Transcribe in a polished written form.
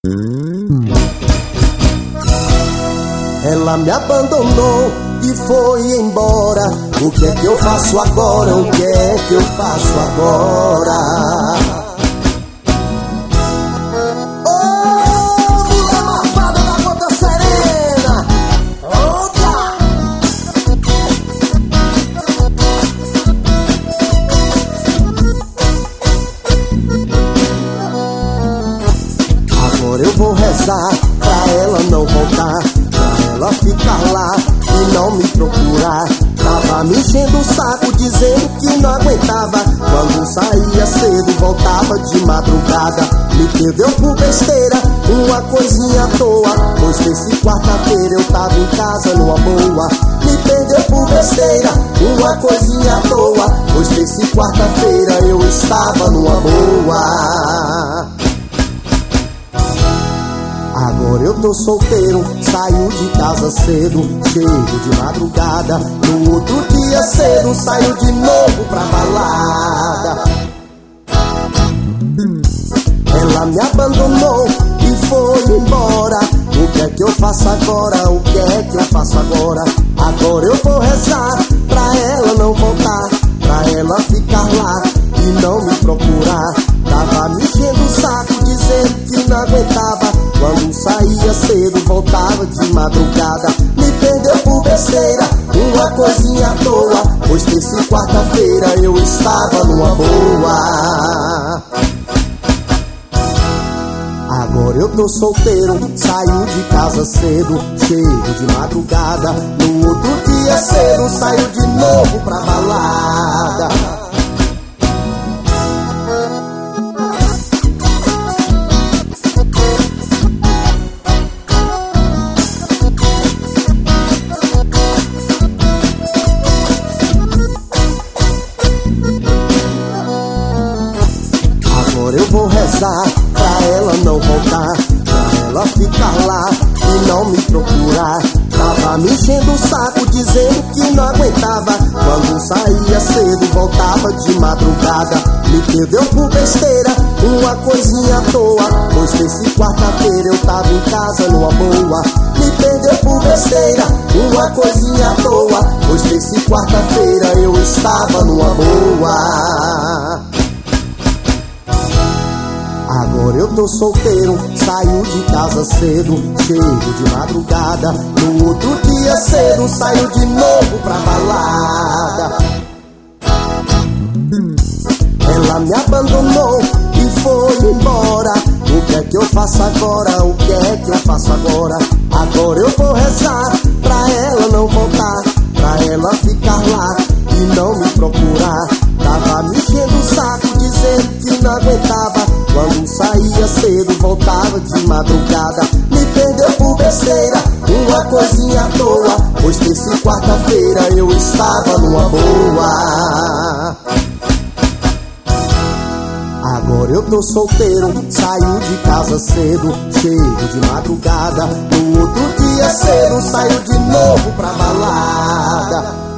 Ela me abandonou e foi embora. O que é que eu faço agora? O que é que eu faço agora? Oh, mulher malvada da Ponta Serena! Outra! Agora eu vou rezar pra ela não voltar, pra ela ficar lá e não me procurar. Tava me enchendo o saco dizendo que não aguentava. Quando saía cedo voltava de madrugada. Me perdeu por besteira, uma coisinha à toa. Pois desse quarta-feira eu tava em casa numa boa. Me perdeu por besteira, uma coisinha à toa. Pois desse quarta-feira eu estava numa boa. Agora eu tô solteiro, saio de casa cedo, chego de madrugada. No outro dia cedo saio de novo pra balada. Ela me abandonou e foi embora. O que é que eu faço agora? O que é que eu faço agora? Agora eu vou rezar pra ela não voltar, pra ela ficar lá e não me procurar. Tava me enchendo o saco dizendo que não aguentava. Quando saía cedo voltava de madrugada. Me perdeu por besteira, uma coisinha à toa. Pois desse quarta-feira eu estava numa boa. Agora eu tô solteiro, saio de casa cedo, chego de madrugada. No outro dia cedo saio de novo pra balada. Agora eu vou rezar pra ela não voltar, pra ela ficar lá e não me procurar. Tava me enchendo o saco dizendo que não aguentava. Quando saía cedo voltava de madrugada. Me perdeu por besteira, uma coisinha à toa. Pois desse quarta-feira eu tava em casa numa boa. Me perdeu por besteira, uma coisinha à toa. Pois desse quarta-feira eu estava numa boa. Agora eu tô solteiro, saio de casa cedo, chego de madrugada. No outro dia cedo saio de novo pra balada. Ela me abandonou e foi embora. O que é que eu faço agora? O que é que eu faço agora? Agora eu vou rezar pra ela não voltar, pra ela ficar lá e não me procurar. Tava me enchendo o saco dizendo que não aguentava. Quando saía cedo voltava de madrugada. Me perdeu por besteira, uma coisinha à toa. Pois desse quarta-feira eu estava numa boa. Agora eu tô solteiro, saio de casa cedo, chego de madrugada. No outro dia cedo saio de novo pra balada.